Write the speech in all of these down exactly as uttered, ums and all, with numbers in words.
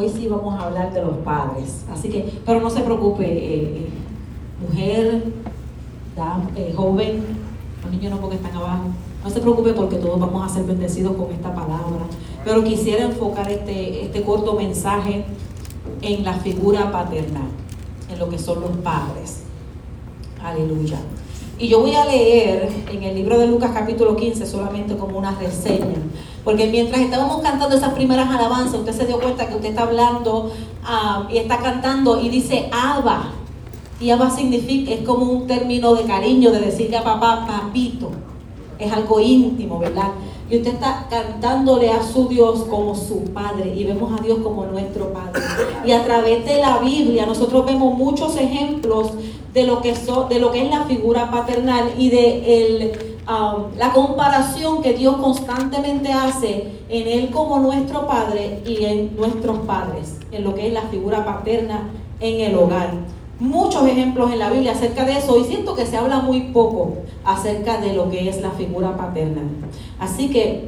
hoy sí vamos a hablar de los padres. Así que, pero no se preocupe, eh, eh, mujer, dama, eh, joven, los niños no porque están abajo, no se preocupe porque todos vamos a ser bendecidos con esta palabra. Pero quisiera enfocar este, este corto mensaje en la figura paternal, en lo que son los padres. Aleluya. Y yo voy a leer en el libro de Lucas capítulo quince solamente como una reseña, porque mientras estábamos cantando esas primeras alabanzas, usted se dio cuenta que usted está hablando uh, y está cantando y dice Abba. Y Abba significa, es como un término de cariño, de decirle a papá, papito. Es algo íntimo, ¿verdad? Y usted está cantándole a su Dios como su Padre, y vemos a Dios como nuestro Padre. Y a través de la Biblia nosotros vemos muchos ejemplos de lo que, so, de lo que es la figura paternal y de el, um, la comparación que Dios constantemente hace en Él como nuestro Padre y en nuestros padres, en lo que es la figura paterna en el hogar. Muchos ejemplos en la Biblia acerca de eso, y siento que se habla muy poco acerca de lo que es la figura paterna. Así que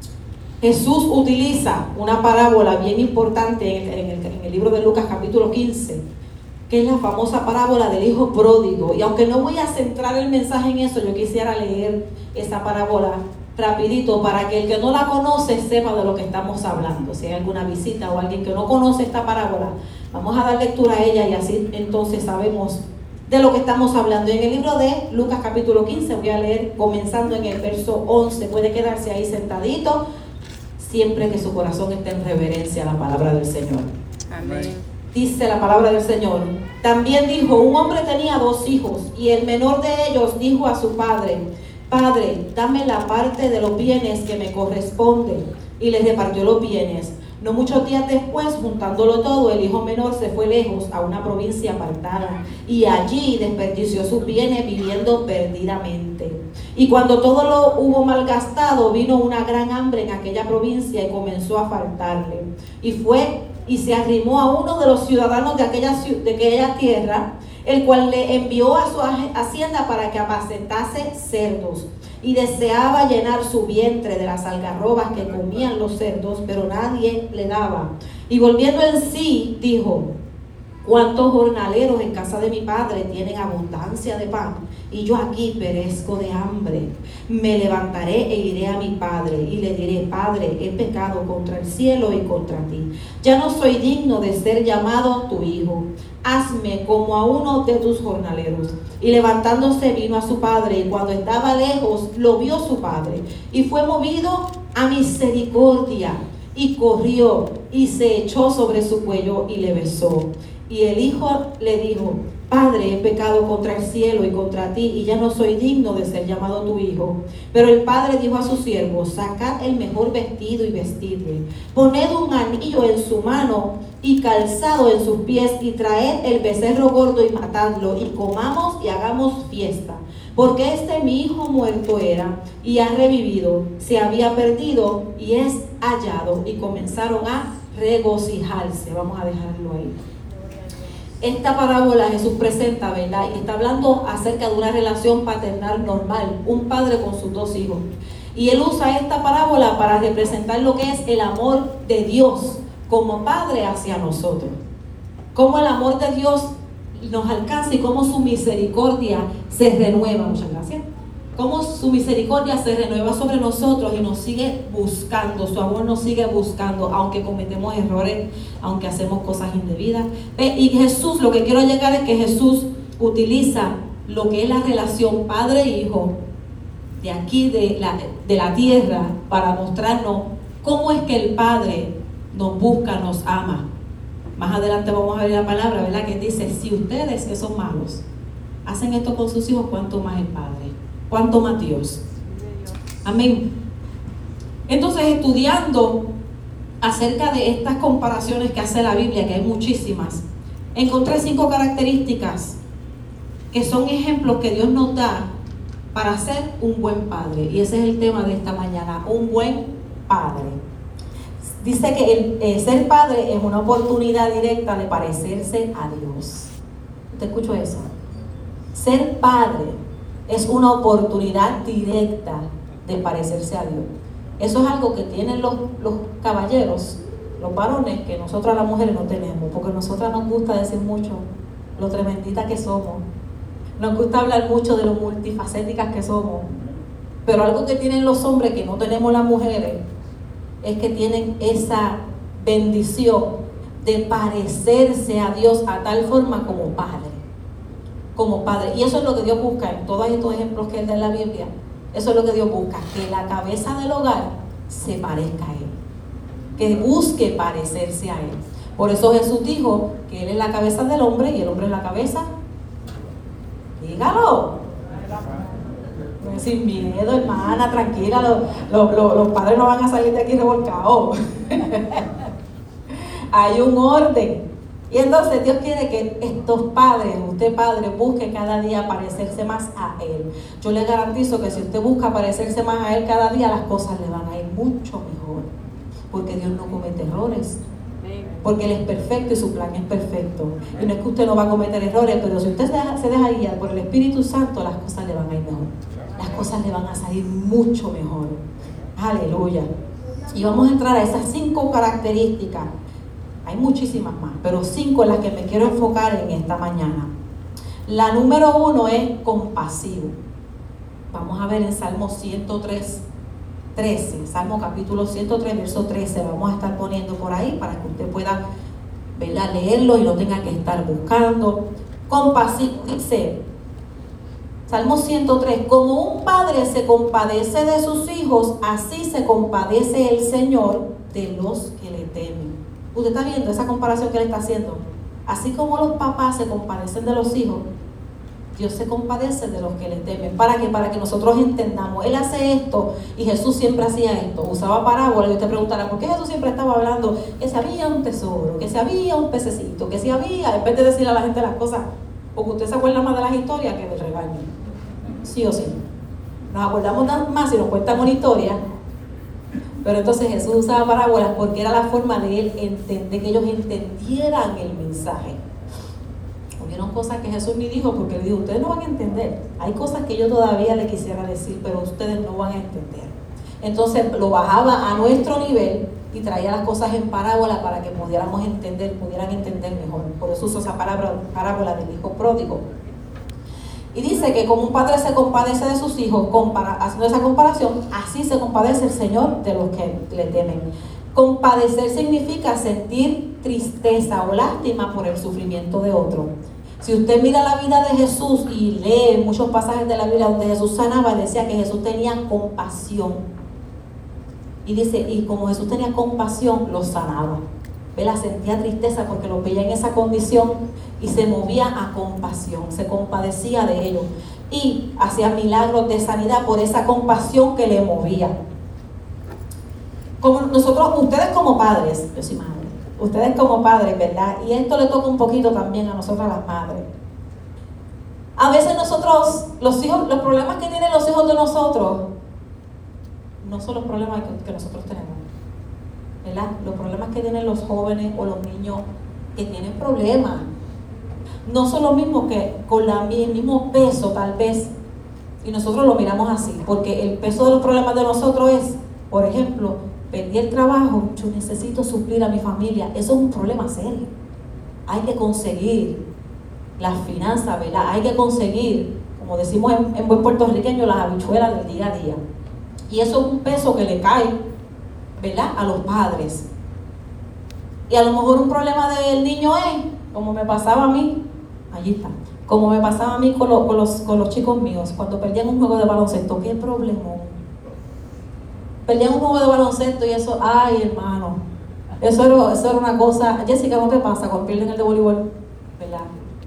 Jesús utiliza una parábola bien importante en el, en el, en el libro de Lucas capítulo quince, que es la famosa parábola del hijo pródigo. Y aunque no voy a centrar el mensaje en eso, yo quisiera leer esa parábola rapidito para que el que no la conoce sepa de lo que estamos hablando. Si hay alguna visita o alguien que no conoce esta parábola, vamos a dar lectura a ella y así entonces sabemos de lo que estamos hablando. En el libro de Lucas capítulo quince voy a leer comenzando en el verso once. Puede quedarse ahí sentadito siempre que su corazón esté en reverencia a la palabra del Señor. Amén. Dice la palabra del Señor: también dijo, un hombre tenía dos hijos, y el menor de ellos dijo a su padre: Padre, dame la parte de los bienes que me corresponde. Y le repartió los bienes. No muchos días después, juntándolo todo, el hijo menor se fue lejos a una provincia apartada, y allí desperdició sus bienes viviendo perdidamente. Y cuando todo lo hubo malgastado, vino una gran hambre en aquella provincia y comenzó a faltarle. Y fue y se arrimó a uno de los ciudadanos de aquella, de aquella tierra, el cual le envió a su hacienda para que apacentase cerdos. Y deseaba llenar su vientre de las algarrobas que comían los cerdos, pero nadie le daba. Y volviendo en sí, dijo: ¿cuántos jornaleros en casa de mi padre tienen abundancia de pan? Y yo aquí perezco de hambre. Me levantaré e iré a mi padre y le diré: Padre, he pecado contra el cielo y contra ti. Ya no soy digno de ser llamado tu hijo. Hazme como a uno de tus jornaleros. Y levantándose vino a su padre, y cuando estaba lejos lo vio su padre, y fue movido a misericordia, y corrió y se echó sobre su cuello y le besó. Y el hijo le dijo: Padre, he pecado contra el cielo y contra ti, y ya no soy digno de ser llamado tu hijo. Pero el padre dijo a sus siervos: sacad el mejor vestido y vestidle, poned un anillo en su mano y calzado en sus pies, y traed el becerro gordo y matadlo, y comamos y hagamos fiesta. Porque este mi hijo muerto era y ha revivido, se había perdido y es hallado. Y comenzaron a regocijarse. Vamos a dejarlo ahí. Esta parábola Jesús presenta, ¿verdad? Y está hablando acerca de una relación paternal normal, un padre con sus dos hijos. Y él usa esta parábola para representar lo que es el amor de Dios como padre hacia nosotros. Cómo el amor de Dios nos alcanza y cómo su misericordia se renueva. Muchas gracias. Cómo su misericordia se renueva sobre nosotros y nos sigue buscando, su amor nos sigue buscando, aunque cometemos errores, aunque hacemos cosas indebidas. Y Jesús, lo que quiero llegar es que Jesús utiliza lo que es la relación padre-hijo de aquí, de la, de la tierra, para mostrarnos cómo es que el Padre nos busca, nos ama. Más adelante vamos a ver la palabra, ¿verdad? Que dice: si ustedes que son malos hacen esto con sus hijos, ¿cuánto más el Padre? ¿Cuánto más Dios? Amén. Entonces, estudiando acerca de estas comparaciones que hace la Biblia, que hay muchísimas, encontré cinco características que son ejemplos que Dios nos da para ser un buen padre. Y ese es el tema de esta mañana: un buen padre. Dice que el, el ser padre es una oportunidad directa de parecerse a Dios. ¿Te escucho eso? Ser padre es una oportunidad directa de parecerse a Dios. Eso es algo que tienen los, los caballeros los varones que nosotras las mujeres no tenemos, porque a nosotras nos gusta decir mucho lo tremendita que somos, nos gusta hablar mucho de lo multifacéticas que somos, pero algo que tienen los hombres que no tenemos las mujeres es que tienen esa bendición de parecerse a Dios a tal forma como padre, como padre, y eso es lo que Dios busca en todos estos ejemplos que Él da en la Biblia. Eso es lo que Dios busca, que la cabeza del hogar se parezca a Él, que busque parecerse a Él. Por eso Jesús dijo que Él es la cabeza del hombre y el hombre es la cabeza. Dígalo. Sin miedo, hermana, tranquila, los, los, los, los padres no van a salir de aquí revolcados. Hay un orden. Y entonces Dios quiere que estos padres, usted padre, busque cada día parecerse más a Él. Yo le garantizo que si usted busca parecerse más a Él cada día, las cosas le van a ir mucho mejor. Porque Dios no comete errores. Porque Él es perfecto y su plan es perfecto. Y no es que usted no va a cometer errores, pero si usted se deja, se deja guiar por el Espíritu Santo, las cosas le van a ir mejor. Las cosas le van a salir mucho mejor. Aleluya. Y vamos a entrar a esas cinco características. Hay muchísimas más, pero cinco en las que me quiero enfocar en esta mañana. La número uno es compasivo. Vamos a ver en Salmo ciento tres, trece, Salmo capítulo ciento tres, verso trece, lo vamos a estar poniendo por ahí para que usted pueda, ¿verdad?, leerlo y no tenga que estar buscando. Compasivo, dice Salmo ciento tres, como un padre se compadece de sus hijos, así se compadece el Señor de los que le temen. Usted está viendo esa comparación que él está haciendo. Así como los papás se compadecen de los hijos, Dios se compadece de los que le temen. ¿Para qué? Para que nosotros entendamos. Él hace esto y Jesús siempre hacía esto. Usaba parábolas y usted preguntará, ¿por qué Jesús siempre estaba hablando que si había un tesoro, que si había un pececito, que si había, en vez de decirle a la gente las cosas? Porque usted se acuerda más de las historias que del regaño. Sí o sí. Nos acordamos más si nos cuentan una historia. Pero entonces Jesús usaba parábolas porque era la forma de Él entender, que ellos entendieran el mensaje. Hubieron cosas que Jesús ni dijo porque Él dijo, ustedes no van a entender. Hay cosas que yo todavía le quisiera decir, pero ustedes no van a entender. Entonces lo bajaba a nuestro nivel y traía las cosas en parábola para que pudiéramos entender, pudieran entender mejor. Por eso uso esa parábola, parábola del hijo pródigo. Y dice que como un padre se compadece de sus hijos, compara, haciendo esa comparación, así se compadece el Señor de los que le temen. Compadecer significa sentir tristeza o lástima por el sufrimiento de otro. Si usted mira la vida de Jesús y lee muchos pasajes de la Biblia donde Jesús sanaba, decía que Jesús tenía compasión. Y dice, y como Jesús tenía compasión, los sanaba. Vela, sentía tristeza porque los veía en esa condición y se movía a compasión, se compadecía de ellos y hacía milagros de sanidad por esa compasión que le movía. Como nosotros, ustedes como padres, yo soy madre, ustedes como padres, ¿verdad? Y esto le toca un poquito también a nosotras las madres. A veces nosotros, los hijos, los problemas que tienen los hijos de nosotros, no son los problemas que, que nosotros tenemos. ¿Verdad? Los problemas que tienen los jóvenes o los niños que tienen problemas no son los mismos que con la, el mismo peso tal vez, y nosotros lo miramos así, porque el peso de los problemas de nosotros es, por ejemplo, perdí el trabajo, yo necesito suplir a mi familia. Eso es un problema serio. Hay que conseguir las finanzas, ¿verdad? Hay que conseguir, como decimos en, en buen puertorriqueño, las habichuelas del día a día, y eso es un peso que le cae, ¿verdad?, a los padres. Y a lo mejor un problema del niño es, como me pasaba a mí, allí está, como me pasaba a mí con, lo, con, los, con los chicos míos, cuando perdían un juego de baloncesto. ¡Qué problema! Perdían un juego de baloncesto y eso, ¡ay, hermano! Eso era, eso era una cosa. Jessica, ¿no te pasa cuando pierden el de voleibol? ¿Verdad?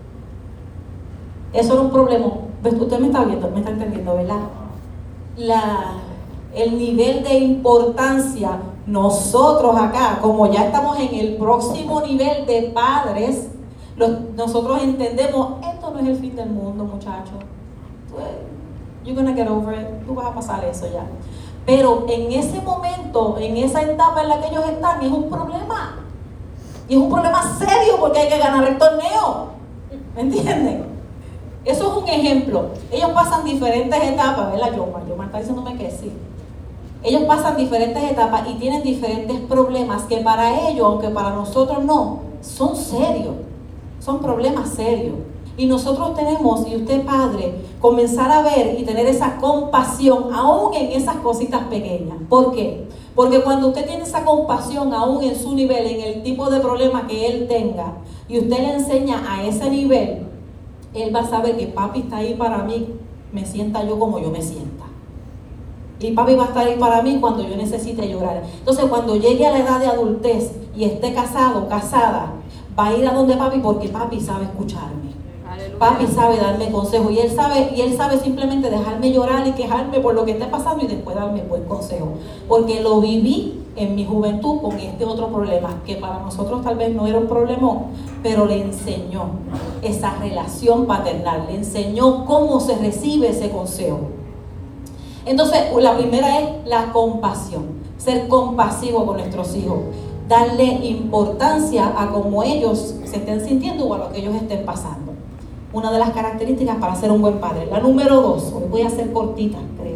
Eso era un problema. Usted me está viendo, me está entendiendo, ¿verdad? La... el nivel de importancia, nosotros acá, como ya estamos en el próximo nivel de padres, los, nosotros entendemos, esto no es el fin del mundo, muchachos. You're gonna get over it, tú vas a pasar eso ya. Pero en ese momento, en esa etapa en la que ellos están, es un problema. Y es un problema serio porque hay que ganar el torneo. ¿Me entienden? Eso es un ejemplo. Ellos pasan diferentes etapas, ¿verdad, Yomar? Yomar está diciéndome que sí. Ellos pasan diferentes etapas y tienen diferentes problemas que para ellos, aunque para nosotros no, son serios, son problemas serios. Y nosotros tenemos, y usted padre, comenzar a ver y tener esa compasión aún en esas cositas pequeñas. ¿Por qué? Porque cuando usted tiene esa compasión aún en su nivel, en el tipo de problema que él tenga, y usted le enseña a ese nivel, él va a saber que papi está ahí para mí, me sienta yo como yo me sienta. Y papi va a estar ahí para mí cuando yo necesite llorar. Entonces, cuando llegue a la edad de adultez y esté casado, casada, va a ir a donde papi porque papi sabe escucharme. Aleluya. Papi sabe darme consejo y él sabe, y él sabe simplemente dejarme llorar y quejarme por lo que esté pasando y después darme buen consejo. Porque lo viví en mi juventud con este otro problema, que para nosotros tal vez no era un problema, pero le enseñó esa relación paternal, le enseñó cómo se recibe ese consejo. Entonces, la primera es la compasión, ser compasivo con nuestros hijos, darle importancia a cómo ellos se estén sintiendo o a lo que ellos estén pasando. Una de las características para ser un buen padre. La número dos, hoy voy a ser cortita, creo.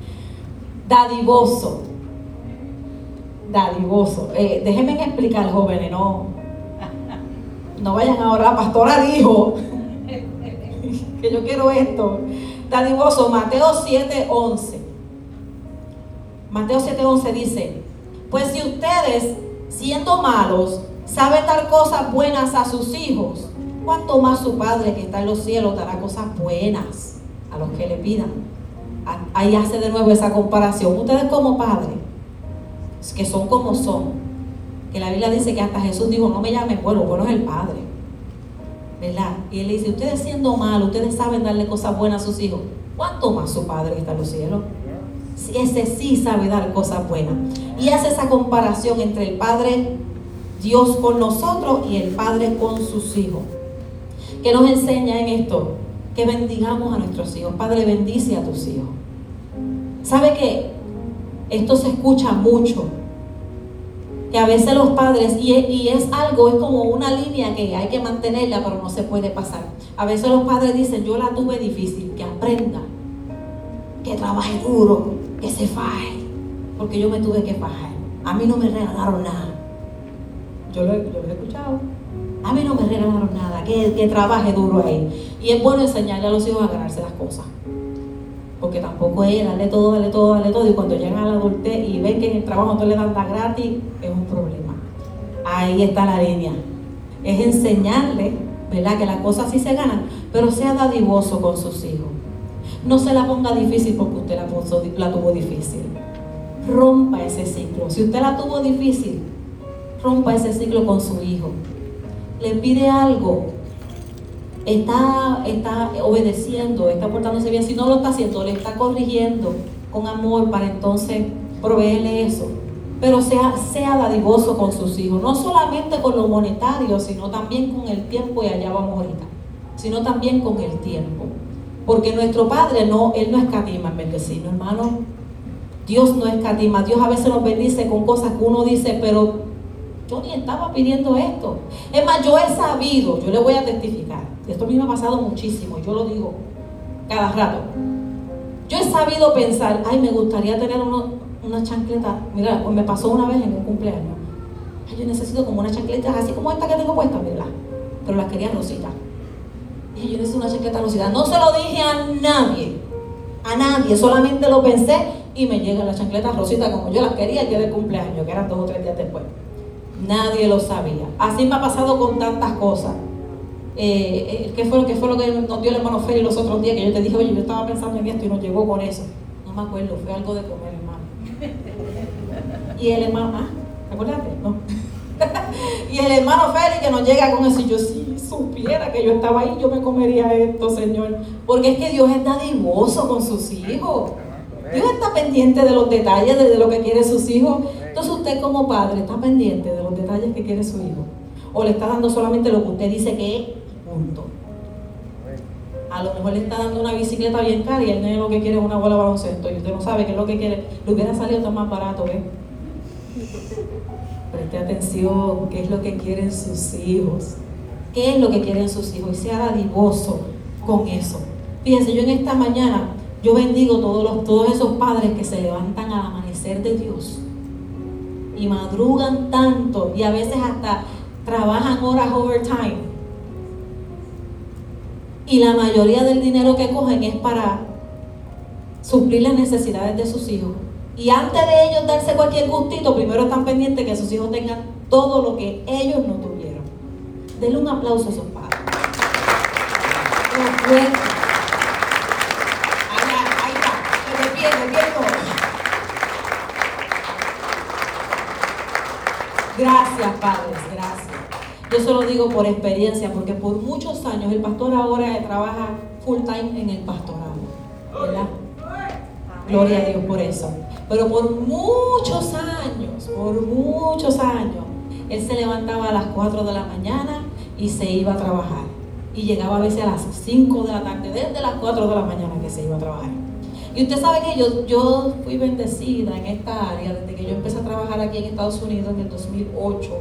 Dadivoso. Dadivoso. Eh, déjenme explicar, jóvenes, no, no vayan ahora, pastora dijo que yo quiero esto. Dadivoso, Mateo siete once. Mateo siete once dice: pues si ustedes, siendo malos, saben dar cosas buenas a sus hijos, ¿cuánto más su Padre que está en los cielos dará cosas buenas a los que le pidan? Ahí hace de nuevo esa comparación. Ustedes como padres, que son como son, que la Biblia dice que hasta Jesús dijo: no me llamen bueno, bueno es el Padre, ¿verdad? Y él le dice: ustedes siendo malos, ustedes saben darle cosas buenas a sus hijos, ¿cuánto más su Padre que está en los cielos? Ese sí sabe dar cosas buenas. Y hace esa comparación entre el Padre Dios con nosotros y el Padre con sus hijos. ¿Qué nos enseña en esto? Que bendigamos a nuestros hijos. Padre, bendice a tus hijos. ¿Sabe qué? Esto se escucha mucho, que a veces los padres, y es, y es algo, es como una línea que hay que mantenerla, pero no se puede pasar. A veces los padres dicen: yo la tuve difícil, que aprenda, que trabaje duro, que se faje, porque yo me tuve que fajar. A mí no me regalaron nada. Yo lo, yo lo he escuchado. A mí no me regalaron nada, que, que trabaje duro ahí. Y es bueno enseñarle a los hijos a ganarse las cosas. Porque tampoco es darle todo, darle todo, darle todo. Y cuando llegan a la adultez y ven que en el trabajo no le dan nada gratis, es un problema. Ahí está la línea. Es enseñarle, ¿verdad?, que las cosas sí se ganan, pero sea dadivoso con sus hijos. No se la ponga difícil porque usted la, puso, la tuvo difícil. Rompa ese ciclo. Si usted la tuvo difícil, rompa ese ciclo con su hijo. Le pide algo, está, está obedeciendo, está portándose bien. Si no lo está haciendo, le está corrigiendo con amor para entonces proveerle eso. Pero sea, sea dadivoso con sus hijos, no solamente con lo monetario, sino también con el tiempo, y allá vamos ahorita, sino también con el tiempo. Porque nuestro Padre, no, Él no escatima en bendecirnos, hermano. Dios no escatima. Dios a veces nos bendice con cosas que uno dice: pero yo ni estaba pidiendo esto. Es más, yo he sabido, yo le voy a testificar, esto a mí me ha pasado muchísimo, yo lo digo cada rato. Yo he sabido pensar: ay, me gustaría tener uno, una chancleta. Mira, pues me pasó una vez en un cumpleaños. Ay, yo necesito como una chancleta así como esta que tengo puesta, mira, pero las quería rositas. Y yo necesito una chancleta rosita. No se lo dije a nadie, a nadie, solamente lo pensé y me llegan las chancletas rositas como yo las quería el día del cumpleaños, que eran dos o tres días después. Nadie lo sabía. Así me ha pasado con tantas cosas. Eh, eh, ¿qué, fue, ¿Qué fue lo que nos dio el hermano Feli los otros días? Que yo te dije: oye, yo estaba pensando en esto y nos llegó con eso. No me acuerdo, fue algo de comer, hermano. Y el hermano, ¿ah? ¿Te acordaste? No. Y el hermano Feli que nos llega con eso. Y yo, si supiera que yo estaba ahí, yo me comería esto, Señor. Porque es que Dios es dadivoso con sus hijos. Dios está pendiente de los detalles, de lo que quiere sus hijos. Entonces usted como padre está pendiente de los detalles que quiere su hijo, o le está dando solamente lo que usted dice que es, punto. A lo mejor le está dando una bicicleta bien cara y el nene lo que quiere es una bola de baloncesto y usted no sabe qué es lo que quiere. Le hubiera salido tan más barato, ¿eh? Preste atención, qué es lo que quieren sus hijos, qué es lo que quieren sus hijos, y sea dadivoso con eso. Fíjense, yo en esta mañana yo bendigo todos los, todos esos padres que se levantan al amanecer hacer de Dios y madrugan tanto y a veces hasta trabajan horas overtime y la mayoría del dinero que cogen es para suplir las necesidades de sus hijos, y antes de ellos darse cualquier gustito, primero están pendientes que sus hijos tengan todo lo que ellos no tuvieron. Denle un aplauso a esos padres. Ahí, ahí está, de pie, de pie todo. Gracias, padres, gracias. Yo se lo digo por experiencia, porque por muchos años el pastor ahora trabaja full time en el pastorado, ¿verdad? Gloria a Dios por eso. Pero por muchos años, por muchos años, él se levantaba a las cuatro de la mañana y se iba a trabajar. Y llegaba a veces a las cinco de la tarde, desde las cuatro de la mañana que se iba a trabajar. Y usted sabe que yo, yo fui bendecida en esta área desde que yo empecé a trabajar aquí en Estados Unidos en el dos mil ocho.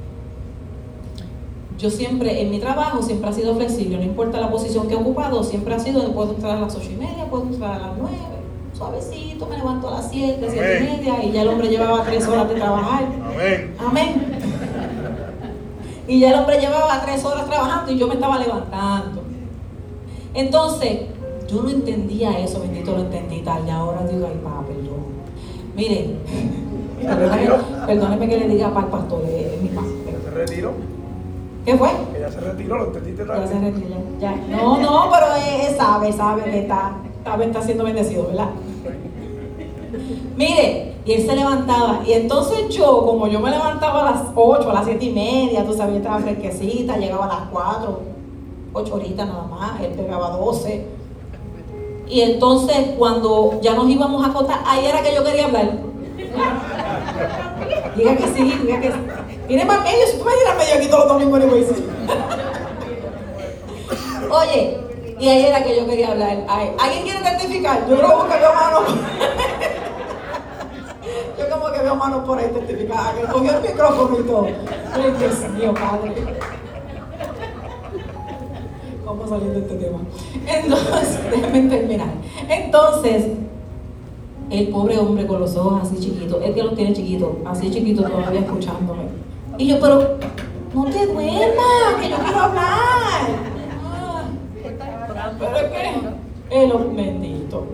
Yo siempre, en mi trabajo, siempre ha sido flexible, no importa la posición que he ocupado, siempre ha sido, puedo entrar a las ocho y media, puedo entrar a las nueve, suavecito, me levanto a las siete, siete y media, y ya el hombre llevaba tres horas de trabajar. Amén. Amén. Y ya el hombre llevaba tres horas trabajando y yo me estaba levantando. Entonces, yo no entendía eso, bendito lo entendí tarde. Ahora digo, ay, papá, perdón. Miren, perdóneme, perdóneme que le diga para el pastor, es mi papá. ¿Se retiró? ¿Qué fue? Ella se retiró, lo entendiste Ya se tarde. retiró, ya. No, no, pero él, él sabe, sabe que está, sabe, está siendo bendecido, ¿verdad? Mire, y él se levantaba, y entonces yo, como yo me levantaba a las ocho, a las siete y media, tú sabes, yo estaba fresquecita, llegaba a las cuatro, ocho horitas nada más, él pegaba doce. Y entonces, cuando ya nos íbamos a acostar, ahí era que yo quería hablar. Diga que sí, diga que sí. Viene más medio, si tú me dieras medio aquí todos los domingos, ni voy a decir. Oye, y ahí era que yo quería hablar. Ay, ¿alguien quiere testificar? Yo creo que veo manos. Yo como que veo manos por ahí testificadas, que cogió el micrófono y todo. Ay, Dios mío, padre. Vamos a salir de este tema. Entonces, déjame terminar. Entonces, el pobre hombre con los ojos así chiquitos, él que los tiene chiquitos, así chiquitos todavía escuchándome. Y yo, pero no te duermas, que yo quiero hablar. Ah, pero es que, el hombre bendito.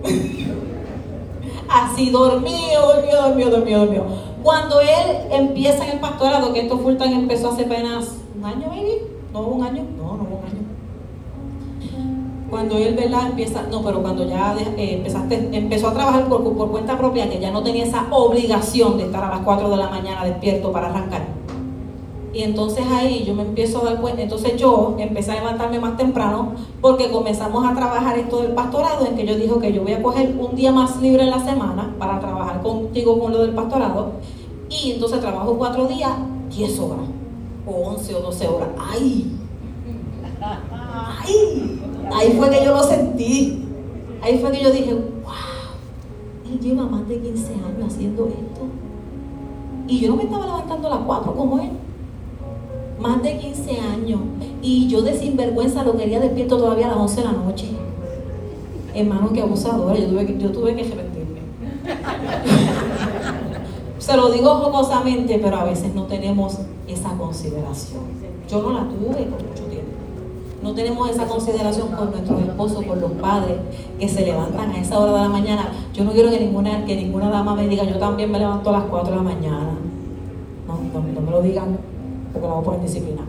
Así dormido, dormido, dormido, dormido, dormido. Cuando él empieza en el pastorado, que esto full time empezó hace apenas un año, maybe, no un año, no, no un año. Cuando él, ¿verdad? Empieza, no, pero cuando ya eh, empezaste, empezó a trabajar por, por cuenta propia, que ya no tenía esa obligación de estar a las cuatro de la mañana despierto para arrancar. Y entonces ahí yo me empiezo a dar cuenta, entonces yo empecé a levantarme más temprano porque comenzamos a trabajar esto del pastorado, en que yo dije que yo voy a coger un día más libre en la semana para trabajar contigo con lo del pastorado, y entonces trabajo cuatro días, diez horas, o once o doce horas. ¡Ay! ¡Ay! Ahí fue que yo lo sentí. Ahí fue que yo dije, wow, él lleva más de quince años haciendo esto. Y yo no me estaba levantando a las cuatro como él. Más de quince años. Y yo de sinvergüenza lo quería despierto todavía a las once de la noche. Hermano, qué abusadora. Yo tuve que, yo tuve que arrepentirme. Se lo digo jocosamente, pero a veces no tenemos esa consideración. Yo no la tuve por mucho tiempo. No tenemos esa consideración con nuestros esposos, con los padres que se levantan a esa hora de la mañana. Yo no quiero que ninguna, que ninguna dama me diga, yo también me levanto a las cuatro de la mañana. No, no, no me lo digan, porque la voy a poner disciplina.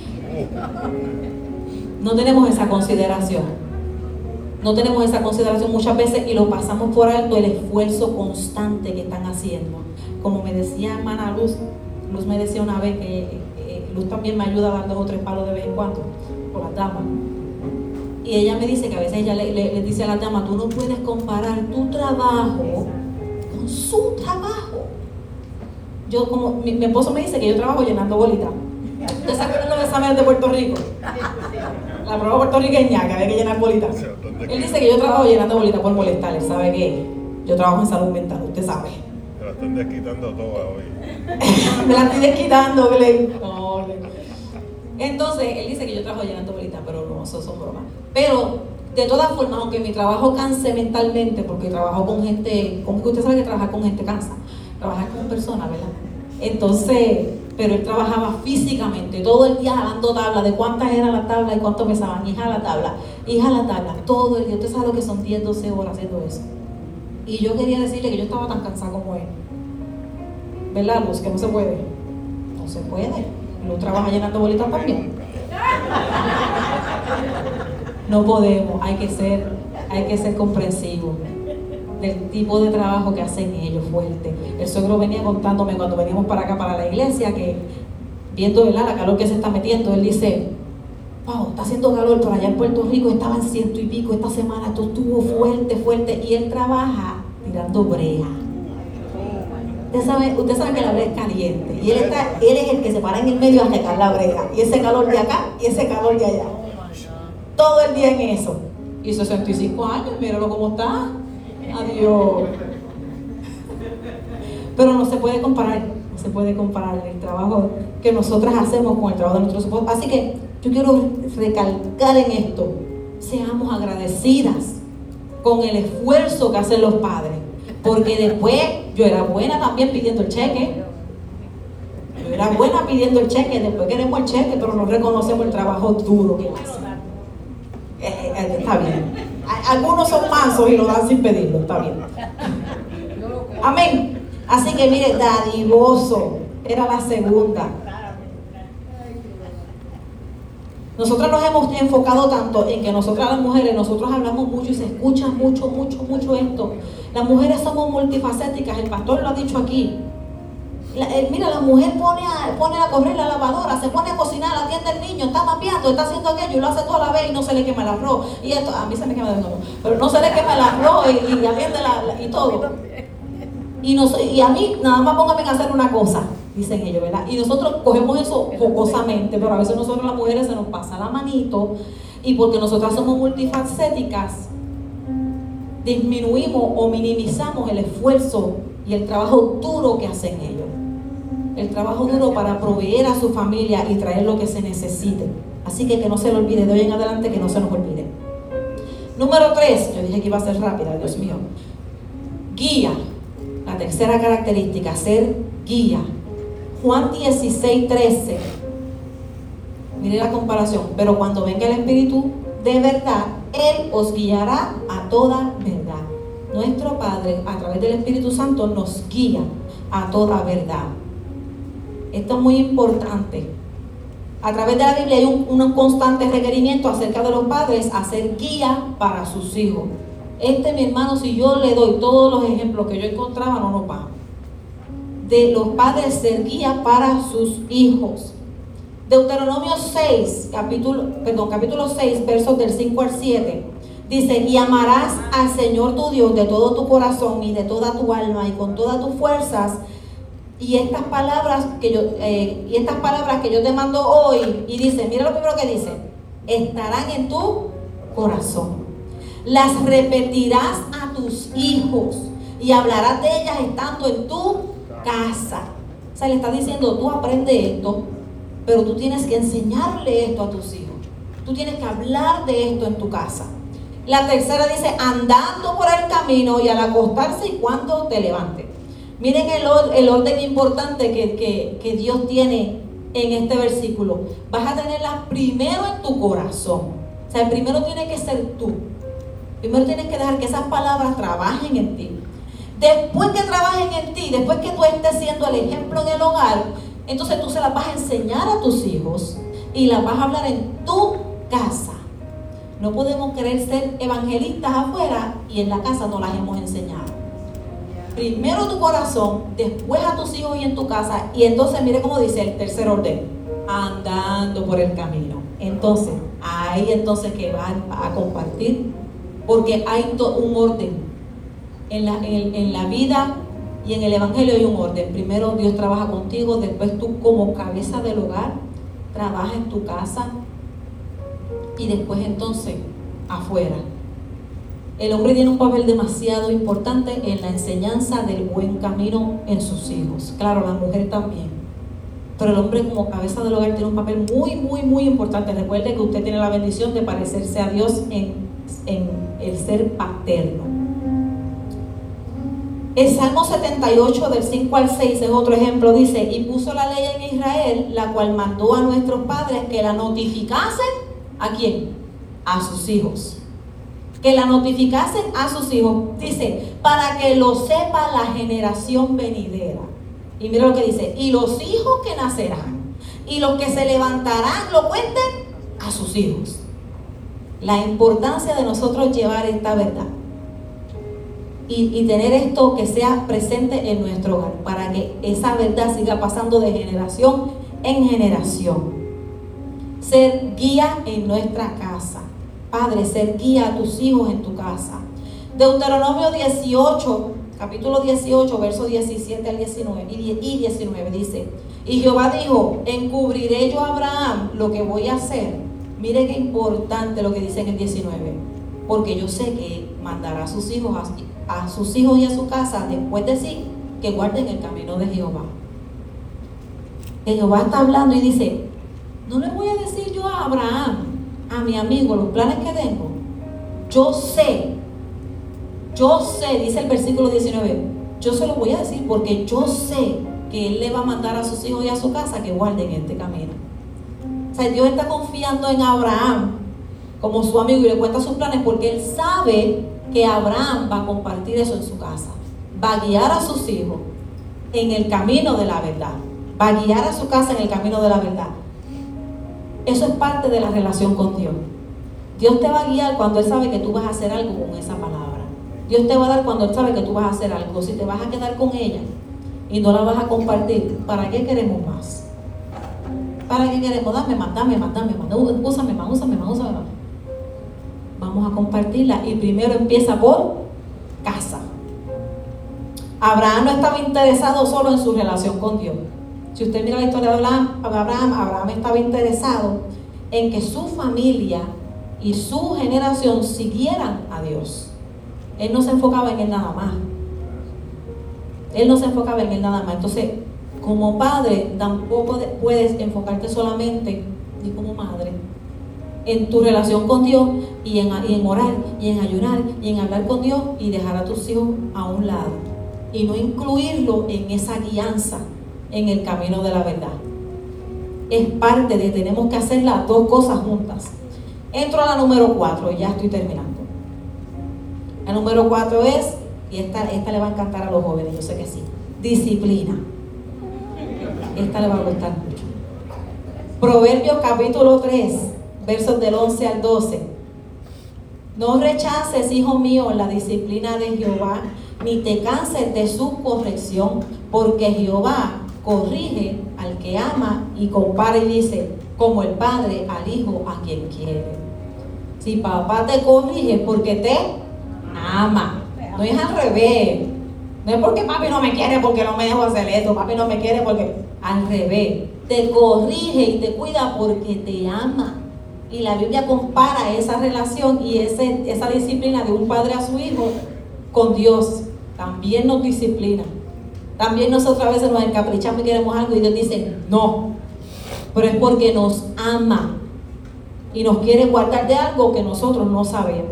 No tenemos esa consideración. No tenemos esa consideración muchas veces y lo pasamos por alto, el esfuerzo constante que están haciendo. Como me decía hermana Luz, Luz me decía una vez que eh, Luz también me ayuda a dar dos o tres palos de vez en cuando por las damas. Y ella me dice que a veces ella le, le, le dice a las damas, tú no puedes comparar tu trabajo con su trabajo. Yo como, mi, mi esposo me dice que yo trabajo llenando bolitas. ¿Ustedes se acuerdan de los exámenes de Puerto Rico? La prueba puertorriqueña, que había que llenar bolitas. Él dice que yo trabajo llenando bolitas por molestarle, ¿sabe qué? Yo trabajo en salud mental, usted sabe. Te la están desquitando toda hoy. Me la estoy desquitando, Glenn. No, Glenn. Entonces, él dice que yo trabajo llenando bolitas, pero no, eso son bromas. Pero, de todas formas, aunque mi trabajo canse mentalmente, porque trabajo con gente, como que usted sabe que trabajar con gente cansa, trabajar con personas, ¿verdad? Entonces, pero él trabajaba físicamente, todo el día jalando tabla, de cuántas era la tabla y cuánto pesaban, y jala la tabla, y jala la tabla, todo el día. Usted sabe lo que son diez, doce horas haciendo eso. Y yo quería decirle que yo estaba tan cansada como él. ¿Verdad, Luz? Que no se puede. No se puede. Luz trabaja llenando bolitas también. No podemos, hay que ser, hay que ser comprensivos del tipo de trabajo que hacen ellos, fuerte. El suegro venía contándome cuando veníamos para acá, para la iglesia, que viendo, ¿verdad?, la calor que se está metiendo, él dice: wow, está haciendo calor, por allá en Puerto Rico estaban ciento y pico esta semana, esto estuvo fuerte, fuerte, y él trabaja tirando brea. Usted sabe, usted sabe que la brea es caliente, y él, está, él es el que se para en el medio a regar la brea, y ese calor de acá, y ese calor de allá. Todo el día en eso. Y sesenta y cinco años, míralo cómo está. Adiós. Pero no se puede comparar, no se puede comparar el trabajo que nosotras hacemos con el trabajo de nuestros esposos. Así que yo quiero recalcar en esto: seamos agradecidas con el esfuerzo que hacen los padres, porque después yo era buena también pidiendo el cheque. Yo era buena pidiendo el cheque, después queremos el cheque, pero no reconocemos el trabajo duro que hacen. Eh, eh, está bien. Algunos son mansos y lo dan sin pedirlo, está bien. Amén. Así que mire, dadivoso era la segunda. Nosotros nos hemos enfocado tanto en que nosotras las mujeres, nosotros hablamos mucho y se escucha mucho, mucho, mucho esto. Las mujeres somos multifacéticas, el pastor lo ha dicho aquí. La, eh, mira, la mujer pone a, pone a correr la lavadora, se pone a cocinar, atiende al niño, está mapeando, está haciendo aquello y lo hace toda la vez y no se le quema el arroz. Y esto, a mí se me quema de nuevo, pero no se le quema el arroz y, y atiende la, la, y todo. Y, nos, y a mí, nada más póngame a hacer una cosa, dicen ellos, ¿verdad? Y nosotros cogemos eso jocosamente, pero a veces nosotros las mujeres se nos pasa la manito, y porque nosotras somos multifacéticas, disminuimos o minimizamos el esfuerzo y el trabajo duro que hacen ellos. El trabajo duro para proveer a su familia y traer lo que se necesite. Así que que no se lo olvide, de hoy en adelante que no se nos olvide. Número tres, yo dije que iba a ser rápida, Dios mío. Guía. La tercera característica, ser guía. Juan dieciséis, trece. Mire la comparación. Pero cuando venga el Espíritu de verdad, Él os guiará a toda verdad. Nuestro Padre, a través del Espíritu Santo, nos guía a toda verdad. Esto es muy importante. A través de la Biblia hay un, un constante requerimiento acerca de los padres a ser guía para sus hijos. Este, mi hermano, si yo le doy todos los ejemplos que yo encontraba, no nos vamos. De los padres ser guía para sus hijos. Deuteronomio seis, capítulo, perdón, capítulo seis, versos del cinco al siete. Dice: y amarás al Señor tu Dios de todo tu corazón y de toda tu alma y con todas tus fuerzas. Y estas palabras que yo eh, y estas palabras que yo te mando hoy, y dice, mira lo primero que dice: estarán en tu corazón. Las repetirás a tus hijos y hablarás de ellas estando en tu casa. O sea, le está diciendo: tú aprende esto, pero tú tienes que enseñarle esto a tus hijos. Tú tienes que hablar de esto en tu casa. La tercera dice: andando por el camino y al acostarse y cuando te levantes. Miren el, el orden importante que, que, que Dios tiene en este versículo. Vas a tenerlas primero en tu corazón. O sea, primero tiene que ser tú. Primero tienes que dejar que esas palabras trabajen en ti. Después que trabajen en ti, después que tú estés siendo el ejemplo en el hogar, entonces tú se las vas a enseñar a tus hijos y las vas a hablar en tu casa. No podemos querer ser evangelistas afuera y en la casa no las hemos enseñado. Primero tu corazón, después a tus hijos y en tu casa. Y entonces mire cómo dice el tercer orden: andando por el camino. Entonces, ahí entonces que van a compartir, porque hay un orden. En la, en, en la vida y en el evangelio hay un orden. Primero Dios trabaja contigo, después tú como cabeza del hogar trabajas en tu casa, y después entonces afuera. El hombre tiene un papel demasiado importante en la enseñanza del buen camino en sus hijos. Claro, la mujer también. Pero el hombre como cabeza del hogar tiene un papel muy, muy, muy importante. Recuerde que usted tiene la bendición de parecerse a Dios en, en el ser paterno. El Salmo setenta y ocho del cinco al seis es otro ejemplo, dice: y puso la ley en Israel, la cual mandó a nuestros padres que la notificasen. ¿A quién? A sus hijos. Que la notificasen a sus hijos, dice, para que lo sepa la generación venidera. Y mira lo que dice: y los hijos que nacerán, y los que se levantarán, lo cuenten a sus hijos. La importancia de nosotros llevar esta verdad. Y, y tener esto que sea presente en nuestro hogar, para que esa verdad siga pasando de generación en generación. Ser guía en nuestra casa. Padre, ser guía a tus hijos en tu casa. Deuteronomio dieciocho, capítulo dieciocho, versos diecisiete al diecinueve y diecinueve dice: y Jehová dijo: encubriré yo a Abraham lo que voy a hacer. Mire qué importante lo que dice en el diecinueve. Porque yo sé que mandará a sus hijos a, a sus hijos y a su casa después de sí, que guarden el camino de Jehová. Que Jehová está hablando y dice: no le voy a decir yo a Abraham, a mi amigo, los planes que tengo. Yo sé, yo sé, dice el versículo diecinueve, yo se lo voy a decir porque yo sé que Él le va a mandar a sus hijos y a su casa que guarden este camino. O sea, Dios está confiando en Abraham como su amigo y le cuenta sus planes porque Él sabe que Abraham va a compartir eso en su casa. Va a guiar a sus hijos en el camino de la verdad. Va a guiar a su casa en el camino de la verdad. Eso es parte de la relación con Dios. Dios te va a guiar cuando Él sabe que tú vas a hacer algo con esa palabra. Dios te va a dar cuando Él sabe que tú vas a hacer algo. Si te vas a quedar con ella y no la vas a compartir, ¿para qué queremos más? ¿Para qué queremos? Dame más, dame más, dame más. Úsame más, úsame más, úsame más. Vamos a compartirla y primero empieza por casa. Abraham no estaba interesado solo en su relación con Dios. Si usted mira la historia de Abraham, Abraham, Abraham estaba interesado en que su familia y su generación siguieran a Dios. Él no se enfocaba en él nada más. Él no se enfocaba en él nada más. Entonces, como padre, tampoco puedes enfocarte solamente, ni como madre, en tu relación con Dios y en, y en orar, y en ayunar, y en hablar con Dios y dejar a tus hijos a un lado. Y no incluirlo en esa guianza en el camino de la verdad. Es parte de, tenemos que hacer las dos cosas juntas. Entro a la número cuatro y ya estoy terminando. La número cuatro es, y esta, esta le va a encantar a los jóvenes, yo sé que sí, disciplina. Esta le va a gustar mucho. Proverbios capítulo tres, versos del once al doce. No rechaces, hijo mío, la disciplina de Jehová, ni te canses de su corrección, porque Jehová corrige al que ama y compara y dice, como el padre al hijo a quien quiere. Si papá te corrige porque te ama, no es al revés. No es porque papi no me quiere porque no me dejo hacer esto, papi no me quiere porque, al revés, te corrige y te cuida porque te ama. Y la Biblia compara esa relación y ese, esa disciplina de un padre a su hijo con Dios. También nos disciplina. También nosotros a veces nos encaprichamos y queremos algo y Dios dice no, pero es porque nos ama y nos quiere guardar de algo que nosotros no sabemos.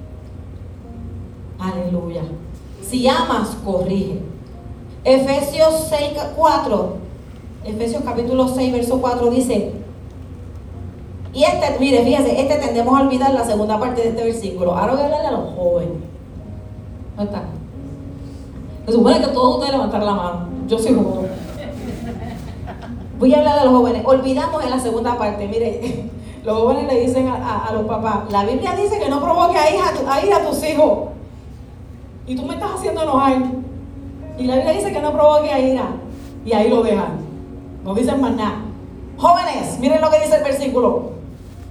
Aleluya. Si amas, corrige. Efesios seis, cuatro, Efesios capítulo seis, verso cuatro dice, y este, mire, fíjese, este tendemos a olvidar la segunda parte de este versículo. Ahora voy a hablarle a los jóvenes. ¿No está? Se supone que todos ustedes levantaron la mano. Yo soy joven. Voy a hablar a los jóvenes. Olvidamos en la segunda parte. Mire, los jóvenes le dicen a, a, a los papás, la Biblia dice que no provoque a ir a, a ir a tus hijos. Y tú me estás haciendo enojar. Y la Biblia dice que no provoque a ira. Y ahí lo dejan. No dicen más nada. Jóvenes, miren lo que dice el versículo.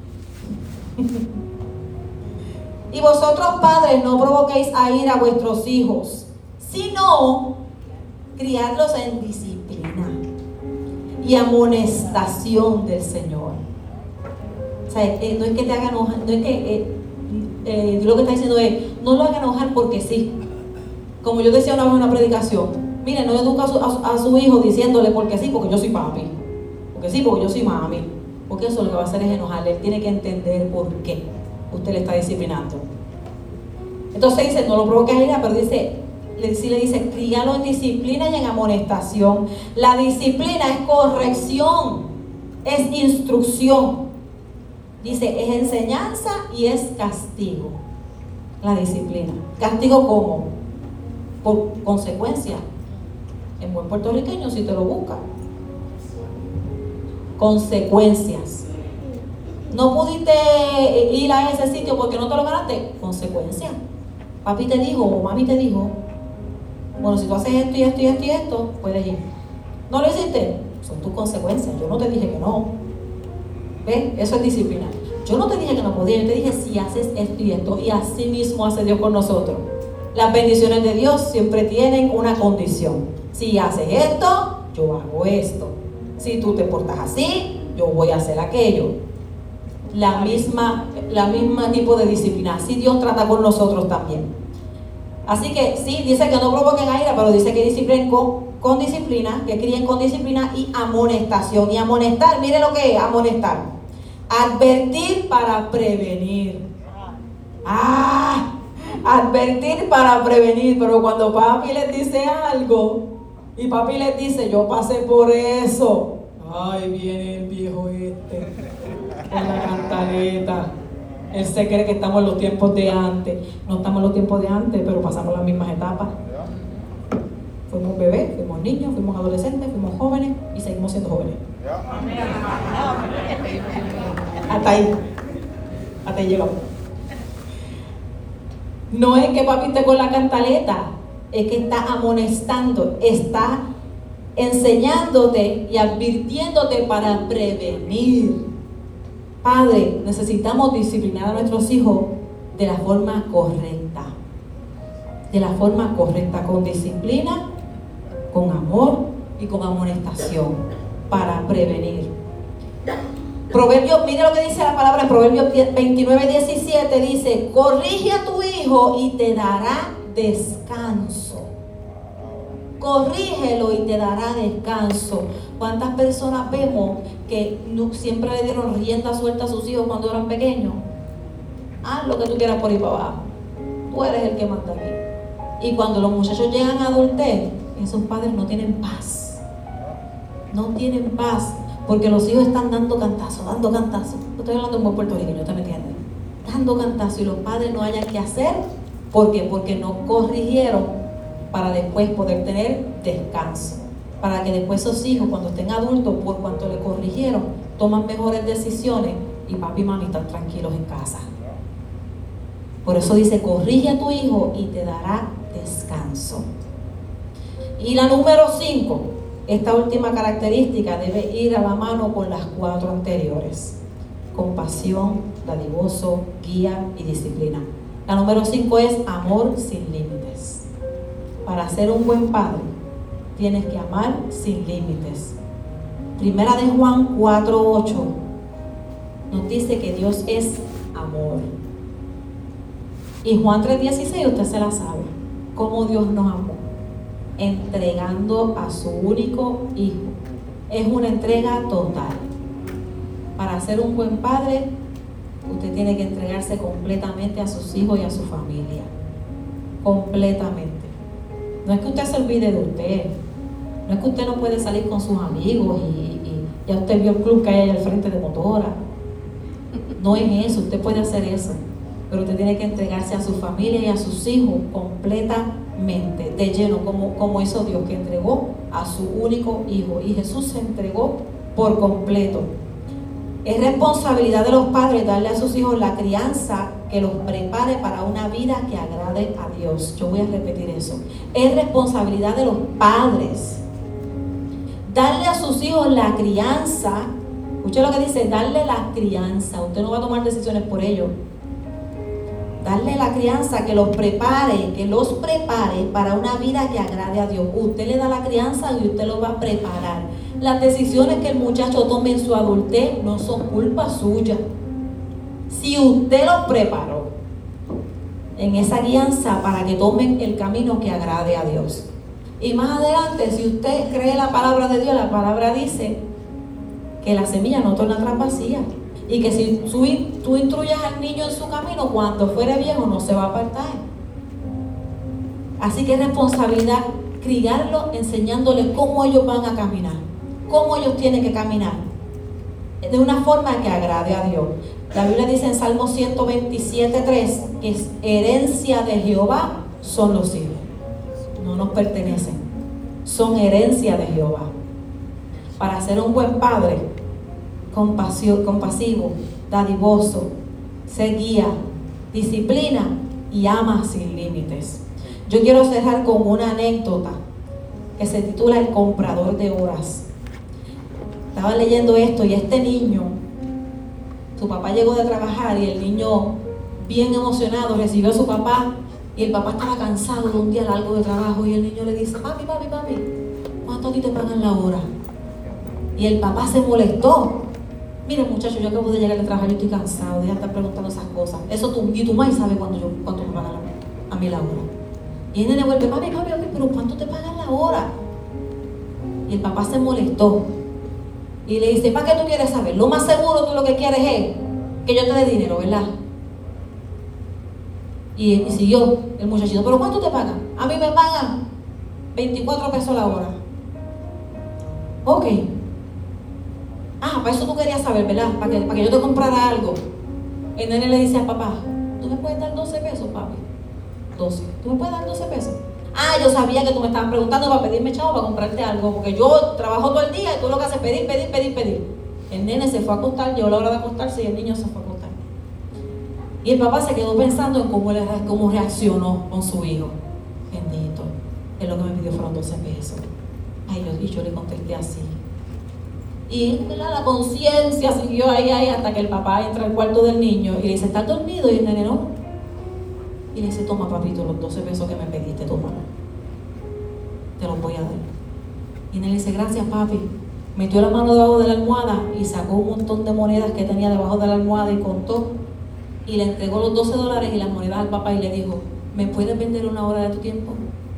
Y vosotros, padres, no provoquéis a ira a vuestros hijos, sino criadlos en disciplina y amonestación del Señor. O sea, eh, no es que te haga enojar, no es que eh, eh, lo que está diciendo es, no lo haga enojar porque sí. Como yo decía una vez en una predicación, mire, no educa a su, a, a su hijo diciéndole porque sí, porque yo soy papi, porque sí, porque yo soy mami, porque eso lo que va a hacer es enojarle. Él tiene que entender por qué usted le está disciplinando. Entonces dice, no lo provoque a ira, pero dice, le, sí le dice, críalo en disciplina y en amonestación. La disciplina es corrección, es instrucción. Dice, es enseñanza y es castigo. La disciplina. ¿Castigo cómo? Por consecuencia. En buen puertorriqueño, si te lo busca. Consecuencias. No pudiste ir a ese sitio porque no te lo ganaste. Consecuencia. Papi te dijo o mami te dijo, bueno, si tú haces esto y esto y esto y esto, puedes ir. ¿No lo hiciste? Son tus consecuencias. Yo no te dije que no. ¿Ves? Eso es disciplina. Yo no te dije que no podía, yo te dije si haces esto y esto, y así mismo hace Dios con nosotros. Las bendiciones de Dios siempre tienen una condición. Si haces esto, yo hago esto. Si tú te portas así, yo voy a hacer aquello. La misma, la misma tipo de disciplina. Así Dios trata con nosotros también. Así que sí, dice que no provoquen a ira, pero dice que disciplinen con, con disciplina, que críen con disciplina y amonestación. Y amonestar, mire lo que es amonestar. Advertir para prevenir. Ah, advertir para prevenir. Pero cuando papi les dice algo y papi les dice, yo pasé por eso. Ay, viene el viejo este con la cantaleta. Él se cree que estamos en los tiempos de antes. No estamos en los tiempos de antes, pero pasamos las mismas etapas. Fuimos bebés, fuimos niños, fuimos adolescentes, fuimos jóvenes y seguimos siendo jóvenes. Hasta ahí. Hasta ahí llegamos. No es que papi esté con la cantaleta, es que está amonestando, está enseñándote y advirtiéndote para prevenir. Padre, necesitamos disciplinar a nuestros hijos de la forma correcta. De la forma correcta, con disciplina, con amor y con amonestación, para prevenir. Proverbios, mire lo que dice la palabra en Proverbios veintinueve diecisiete, dice, corrige a tu hijo y te dará descanso. Corrígelo y te dará descanso. ¿Cuántas personas vemos que no, siempre le dieron rienda suelta a sus hijos cuando eran pequeños? Haz lo que tú quieras por ir para abajo. Tú eres el que manda aquí. Y cuando los muchachos llegan a adultez, esos padres no tienen paz. No tienen paz. Porque los hijos están dando cantazos, dando cantazos. Estoy hablando en buen puertorriqueño, ¿te me entiendes? Dando cantazos y los padres no hayan qué hacer. ¿Por qué? Porque no corrigieron para después poder tener descanso. Para que después esos hijos, cuando estén adultos, por cuanto le corrigieron, toman mejores decisiones y papi y mami están tranquilos en casa. Por eso dice, corrige a tu hijo y te dará descanso. Y la número cinco. Esta última característica debe ir a la mano con las cuatro anteriores: compasión, dadivoso, guía y disciplina. La número cinco es amor sin límites. Para ser un buen padre, tienes que amar sin límites. Primera de Juan cuatro ocho nos dice que Dios es amor. Y Juan tres dieciséis, usted se la sabe, cómo Dios nos amó, entregando a su único hijo. Es una entrega total. Para ser un buen padre, usted tiene que entregarse completamente a sus hijos y a su familia. Completamente. No es que usted se olvide de usted. No es que usted no puede salir con sus amigos y, y ya usted vio el club que hay ahí al frente de motora. No es eso, usted puede hacer eso. Pero usted tiene que entregarse a su familia y a sus hijos completamente, de lleno, como, como hizo Dios, que entregó a su único hijo. Y Jesús se entregó por completo. Es responsabilidad de los padres darle a sus hijos la crianza que los prepare para una vida que agrade a Dios. Yo voy a repetir eso. Es responsabilidad de los padres darle a sus hijos la crianza. Escuche lo que dice, darle la crianza. Usted no va a tomar decisiones por ellos. Darle la crianza que los prepare, que los prepare para una vida que agrade a Dios. Usted le da la crianza y usted lo va a preparar. Las decisiones que el muchacho tome en su adultez no son culpa suya. Si usted los preparó en esa guianza para que tomen el camino que agrade a Dios. Y más adelante, si usted cree la palabra de Dios, la palabra dice que la semilla no torna atrás vacía. Y que si tú, tú instruyas al niño en su camino, cuando fuere viejo no se va a apartar. Así que es responsabilidad criarlo, enseñándoles cómo ellos van a caminar, cómo ellos tienen que caminar, de una forma que agrade a Dios. La Biblia dice en Salmo ciento veintisiete, tres, que es herencia de Jehová son los hijos. No nos pertenecen, son herencia de Jehová. Para ser un buen padre, compasivo, compasivo, dadivoso, se guía, disciplina y ama sin límites. Yo quiero cerrar con una anécdota que se titula El comprador de horas. Estaba leyendo esto y este niño, su papá llegó de trabajar y el niño, bien emocionado, recibió a su papá y el papá estaba cansado de un día largo de trabajo y el niño le dice: papi, papi, papi, ¿cuánto a ti te pagan la hora? Y el papá se molestó. Mire, muchacho, yo acabo de llegar de trabajar, yo estoy cansado, deja de estar preguntando esas cosas. Eso tú, y tu madre sabe cuánto, yo, cuánto me pagan a mí la hora. Y el nene vuelve: papi, papi, papi, pero ¿cuánto te pagan la hora? Y el papá se molestó. Y le dice: ¿para qué tú quieres saber? Lo más seguro tú lo que quieres es que yo te dé dinero, ¿verdad? Y, y siguió el muchachito: ¿pero cuánto te pagan? A mí me pagan veinticuatro pesos la hora. Ok. Ah, para eso tú querías saber, ¿verdad? Para que, para que yo te comprara algo. El nene le dice al papá: ¿tú me puedes dar doce pesos, papi? doce. ¿Tú me puedes dar doce pesos? Ah, yo sabía que tú me estabas preguntando para pedirme chavo para comprarte algo, porque yo trabajo todo el día y tú lo que haces es pedir, pedir, pedir, pedir. El nene se fue a acostar, llegó la hora de acostarse y el niño se fue a acostar. Y el papá se quedó pensando en cómo, le, cómo reaccionó con su hijo. Bendito, él lo que me pidió fueron doce pesos. Ay, yo, y yo le contesté así. Y ¿verdad? La conciencia siguió ahí, ahí, hasta que el papá entra al cuarto del niño y le dice: ¿estás dormido? Y el nene: no. Y le dice: toma, papito, los doce pesos que me pediste, toma. Te los voy a dar. Y el nene le dice: gracias, papi. Metió la mano debajo de la almohada y sacó un montón de monedas que tenía debajo de la almohada y contó. Y le entregó los doce dólares y las monedas al papá y le dijo: ¿me puedes vender una hora de tu tiempo?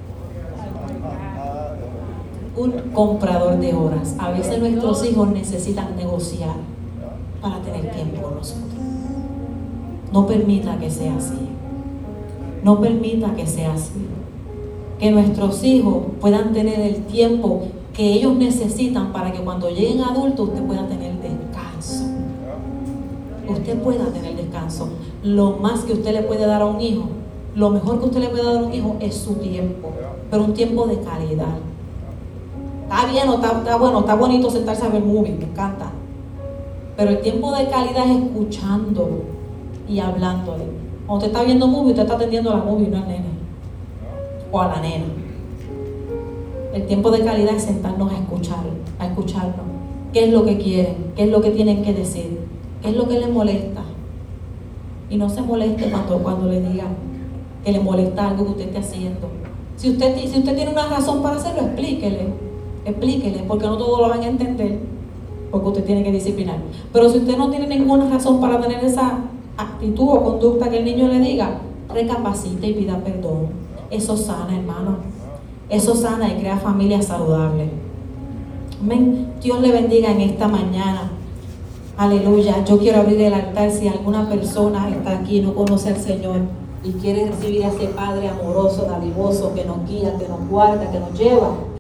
Un comprador de horas. A veces nuestros hijos necesitan negociar para tener tiempo con nosotros. No permita que sea así. No permita que sea así. Que nuestros hijos puedan tener el tiempo que ellos necesitan para que cuando lleguen adultos usted pueda tener descanso. Usted pueda tener descanso. Lo más que usted le puede dar a un hijo, lo mejor que usted le puede dar a un hijo es su tiempo, pero un tiempo de calidad. Está bien, o está, está bueno, está bonito sentarse a ver movies, me encanta. Pero el tiempo de calidad es escuchándolo y hablándole. Cuando usted está viendo movie, usted está atendiendo a la movie, no al nene o a la nena. El tiempo de calidad es sentarnos a escuchar, a escucharnos. ¿Qué es lo que quieren? ¿Qué es lo que tienen que decir? ¿Qué es lo que les molesta? Y no se moleste cuando, cuando le digan que le molesta algo que usted esté haciendo. Si usted, si usted tiene una razón para hacerlo, explíquele. Explíquele, porque no todos lo van a entender, porque usted tiene que disciplinar. Pero si usted no tiene ninguna razón para tener esa actitud o conducta que el niño le diga, recapacite y pida perdón. Eso sana, hermano. Eso sana y crea familias saludables. Amén. Dios le bendiga en esta mañana. Aleluya. Yo quiero abrir el altar. Si alguna persona está aquí y no conoce al Señor y quiere recibir a ese Padre amoroso, dadivoso, que nos guía, que nos guarda, que nos lleva